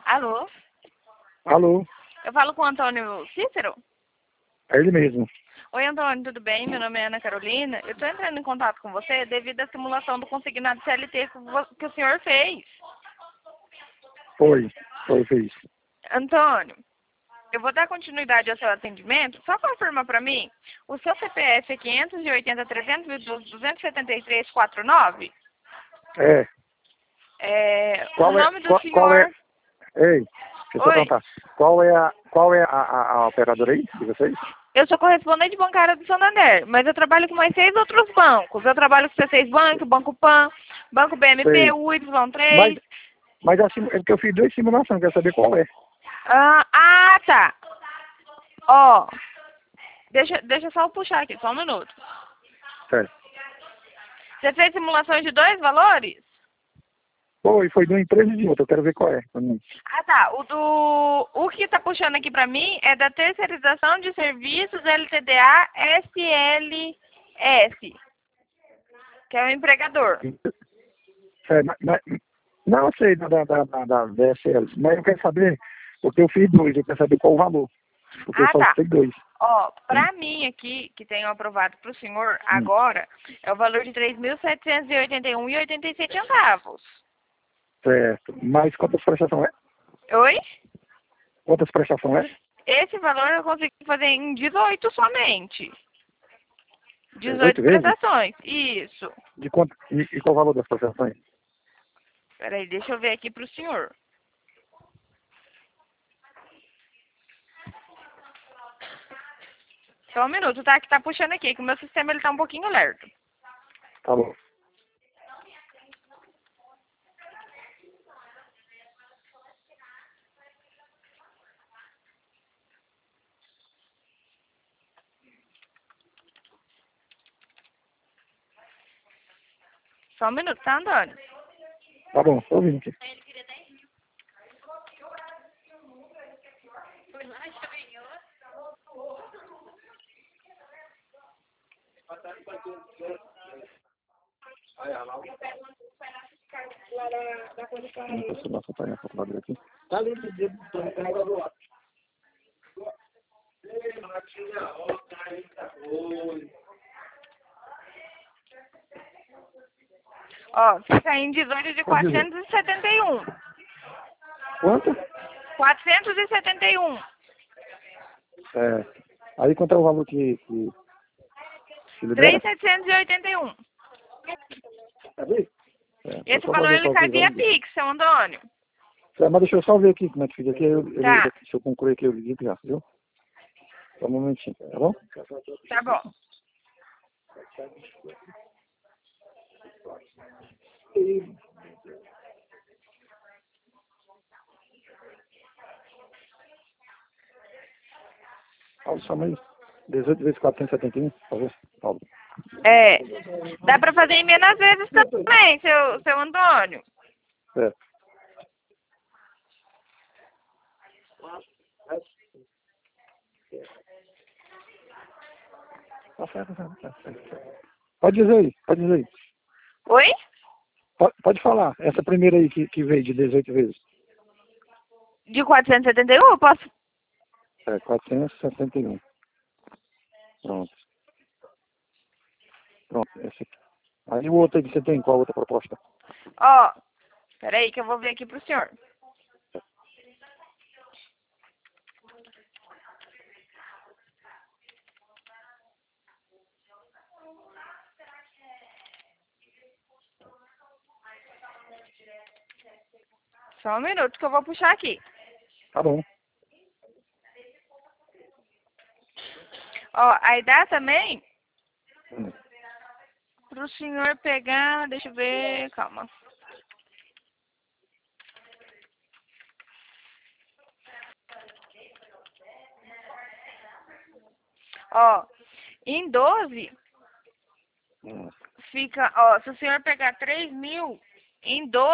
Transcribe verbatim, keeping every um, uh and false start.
Alô? Alô, Eu falo com o Antônio Cícero? é ele mesmo. Oi, Antônio, tudo bem? Meu nome é Ana Carolina. Eu estou entrando em contato com você devido à simulação do consignado C L T que vo- que o senhor fez. Foi, foi, fez. Antônio, eu vou dar continuidade ao seu atendimento. Só confirma para mim. O seu C P F é quinhentos e oitenta, trezentos e doze, duzentos e setenta e três, quarenta e nove? É, É, o qual é, nome do qual, qual é, senhor... ei, deixa eu só Oi, perguntar, qual é a, qual é a, a, a operadora aí de vocês? eu sou correspondente bancária do Santander, mas eu trabalho com mais seis outros bancos. Eu trabalho com C seis Banco, Banco Pan, Banco B M P, Sei, U Y mas, três. mas a, sim- é porque eu fiz duas simulações, quero saber qual é. Ah, ah, tá. Ó, deixa, deixa eu só puxar aqui, só um minuto. Certo. Você fez simulações de dois valores? Foi, foi de uma empresa e de outra, eu quero ver qual é. Hum. Ah, tá. O do... O que tá puxando aqui pra mim é da terceirização de serviços L T D A S L S, que é o empregador. É, mas, mas- não, eu sei da, da, da, da, da D S L, mas eu quero saber, porque eu fiz dois, eu quero saber qual o valor, porque eu Ah, só tá. fiz dois. Ó, pra mim aqui, que tenho aprovado pro senhor Hum. agora, é o valor de três mil setecentos e oitenta e um e oitenta e sete centavos. Certo, mas quantas prestações é? Oi? Quantas prestações é? Esse valor eu consegui fazer em dezoito somente. dezoito dezoito vezes? prestações. Isso. De quanto, e, e qual o valor das prestações? Peraí, deixa eu ver aqui pro senhor. Só um minuto, tá? Que tá puxando aqui, que o meu sistema ele tá um pouquinho lerdo. Tá bom. Só um minuto, tá andando. Tá bom, tô ouvindo aqui. Não posso nossa pai na calculadora aqui. Tá ali do dedo do carregador. Ó, fica em dezoito de Pode dizer. quatrocentos e setenta e um. Quanto? quatrocentos e setenta e um. É. Aí quanto é o valor que, que, que três libera? mil setecentos e oitenta e um. Cadê? É, deixa eu Esse só valor fazer o ele cai cálculo via aqui. Pix, seu Antônio. É, mas deixa eu só ver aqui como é que fica aqui. Eu, eu, Tá, se eu concluir aqui, eu ligo já, viu? Só um momentinho, tá bom? tá bom. Paulo, só mais dezoito vezes quatrocentos e setenta e um, por favor. Paulo. É, dá pra fazer em menos vezes também, seu, seu Antônio. É. Tá certo, tá certo, tá certo. Pode dizer aí, pode dizer aí. Oi? Pode, pode falar, essa primeira aí que, que veio de dezoito vezes. De quatrocentos e setenta e um eu posso... É, quatrocentos e setenta e um. Pronto. Pronto, esse aqui. Aí o outro aí que você tem, qual a outra proposta? Ó, peraí que eu vou ver aqui pro senhor. Só um minuto que eu vou puxar aqui. Tá bom. Ó, aí dá também Hum. pro senhor pegar, deixa eu ver, calma. Ó, em doze Hum. fica, ó, se o senhor pegar três mil, em doze